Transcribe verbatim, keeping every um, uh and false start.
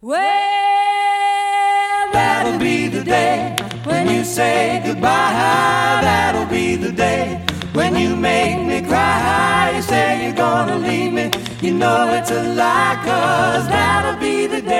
Well, that'll be the day when you say goodbye. That'll be the day when you make me cry. You say you're gonna leave me, you know it's a lie, 'cause that'll be the day